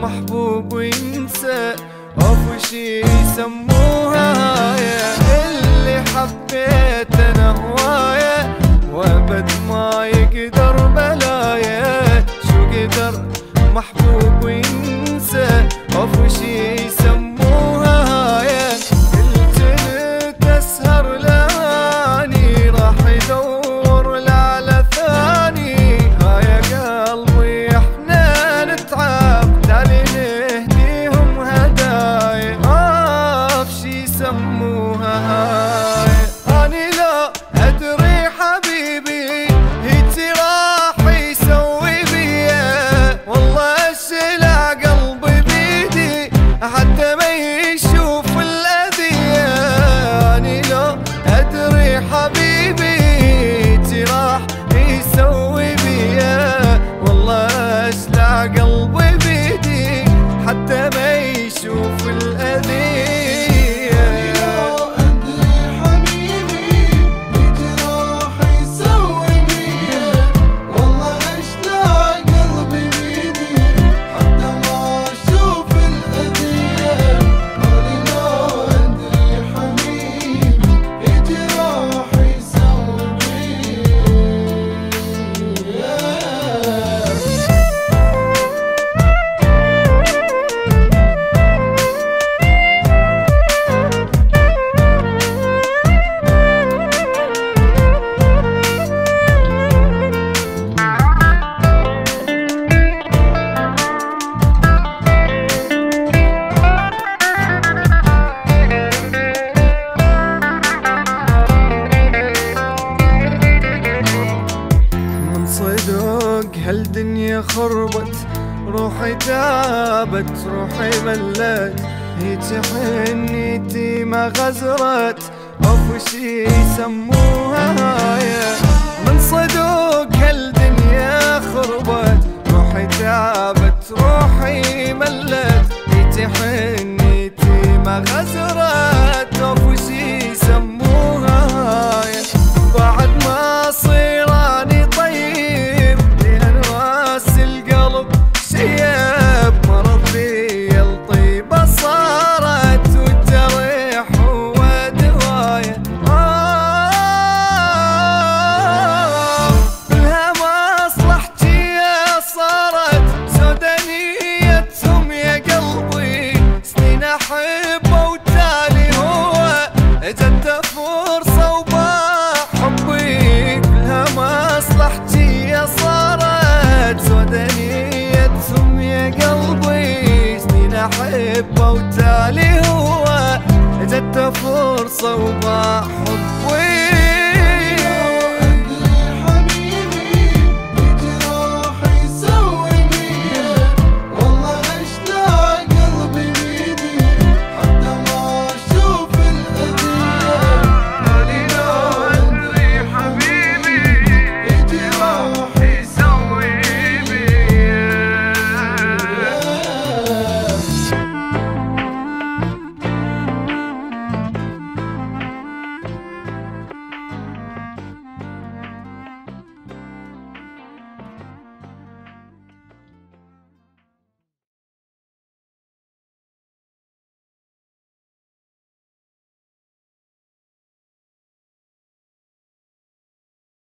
محبوب وينسى، وفي شي يسموها هاية. اللي حبيت انا هواية وابد ما يقدر بلايا، شو قدر محبوب وينسى، وفي شي يسموها هاية. قلت لك اسهر لاني راح يدور لعلى ثاني، هايا قلبي احنا نتعب تالي نهديهم هدايا، في شي يسموها هاية. اني لا ادري حبيبي هيتي راح يسوي بيا، والله اشلع قلبي بيدي حتى ما يشوف الاذية. اني لا ادري حبيبي هيتي راح يسوي بيا، والله اشلع قلبي بيدي حتى ما يشوف الاذية. هالدنيا خربت، روحي تعبت، روحي ملت، هيتي حنيتي ما غزرت، وفي شي يسموها هاية. من صدق هالدنيا خربت، روحي تعبت، روحي ملت، هيتي حنيتي ما غزرت، وفي شي يسموها هاية. بعد ما صير اني طيب لان راس القلب شيب، مرضي الطيبة صارت والجريح هو دواية. لها مصلحتي صارت سودانيتهم يا قلبي، سنين احبه وتالي هو جد فرصة وباع حبي. لها مصلحتي صارت سودانيتهم يا قلبي، سنين احبه وتالي هو جد فرصة وباع حبي.